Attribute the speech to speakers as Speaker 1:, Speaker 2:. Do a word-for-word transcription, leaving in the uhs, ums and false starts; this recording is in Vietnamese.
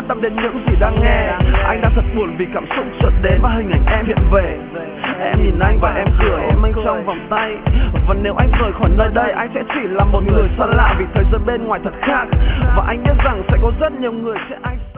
Speaker 1: quan tâm đến những gì đang nghe. Anh đang thật buồn vì cảm xúc chợt đến và hình ảnh em hiện về. Em nhìn anh và em cười, em anh trong vòng tay. Và nếu anh rời khỏi nơi đây, anh sẽ chỉ là một người xa lạ, vì thế giới bên ngoài thật khác. Và anh biết rằng sẽ có rất nhiều người sẽ anh